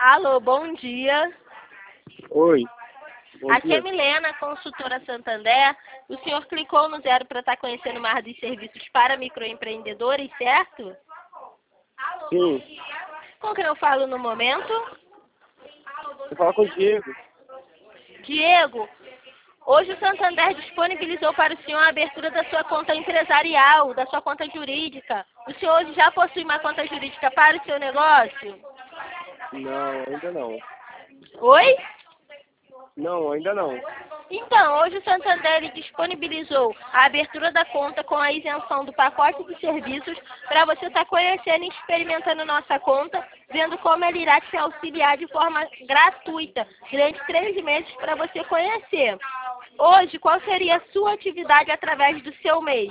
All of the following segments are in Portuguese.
Alô, bom dia. Oi, bom Aqui é dia. Milena, consultora Santander. O senhor clicou no 0 para estar conhecendo mais dos serviços para microempreendedores, certo? Sim, Com quem eu falo no momento? você fala com o Diego. Diego, hoje o Santander disponibilizou para o senhor a abertura da sua conta empresarial, da sua conta jurídica. O senhor hoje já possui uma conta jurídica para o seu negócio? Não, ainda não. Oi? Não, ainda não. Então, hoje o Santander ele disponibilizou a abertura da conta com a isenção do pacote de serviços para você estar conhecendo e experimentando nossa conta, vendo como ele irá te auxiliar de forma gratuita durante 3 meses para você conhecer. Hoje, qual seria a sua atividade através do seu MEI?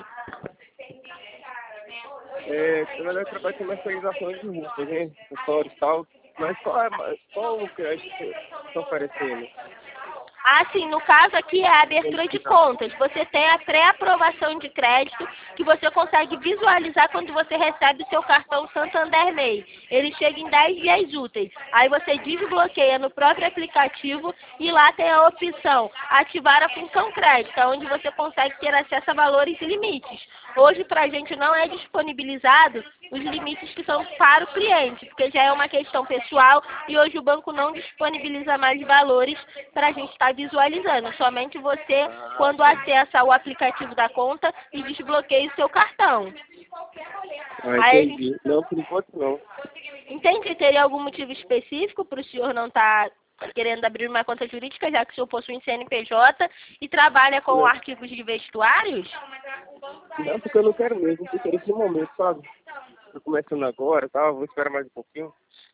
Na verdade, eu trabalho com comercialização de roupas, né? Acessórios e tal. Mas qual o crédito que você está oferecendo? Assim, no caso aqui é a abertura de contas. Você tem a pré-aprovação de crédito que você consegue visualizar quando você recebe o seu cartão Santander MEI. Ele chega em 10 dias úteis. Aí você desbloqueia no próprio aplicativo e lá tem a opção ativar a função crédito, onde você consegue ter acesso a valores e limites. Hoje, para a gente não é disponibilizado os limites que são para o cliente, porque já é uma questão pessoal e hoje o banco não disponibiliza mais valores para a gente estar visualizando. Somente você, quando acessa o aplicativo da conta e desbloqueia o seu cartão. Aí, Entendi. Não, por enquanto não. entende? Teria algum motivo específico para o senhor não estar querendo abrir uma conta jurídica, já que o senhor possui um CNPJ e trabalha com Não, artigos de vestuários? não, porque eu não quero mesmo, porque nesse momento, sabe? Tô começando agora, tá? Vou esperar mais um pouquinho.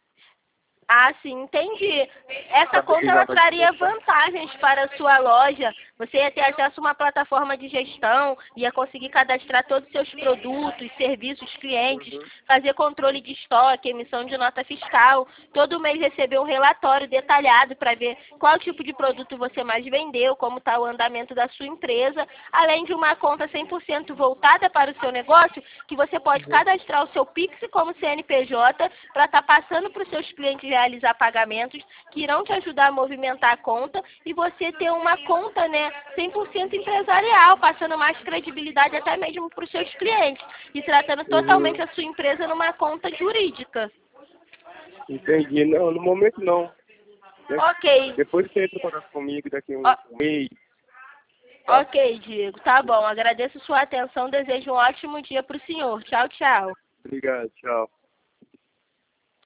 Ah, sim, entendi. Essa Pra conta ela precisar de traria conta. vantagens para a sua loja. Você ia ter acesso a uma plataforma de gestão, ia conseguir cadastrar todos os seus produtos, serviços, clientes, fazer controle de estoque, emissão de nota fiscal. Todo mês receber um relatório detalhado para ver qual tipo de produto você mais vendeu, como está o andamento da sua empresa, além de uma conta 100% voltada para o seu negócio, que você pode cadastrar o seu Pix como CNPJ para estar passando para os seus clientes realizar pagamentos que irão te ajudar a movimentar a conta e você ter uma conta, né, 100% empresarial, passando mais credibilidade até mesmo para os seus clientes e tratando totalmente a sua empresa numa conta jurídica. Entendi. Não, no momento não. Ok. Depois você entra em contato comigo daqui Ó, um mês. Tá? ok, Diego. Tá bom. Agradeço sua atenção. Desejo um ótimo dia para o senhor. Tchau, tchau. Obrigado, tchau.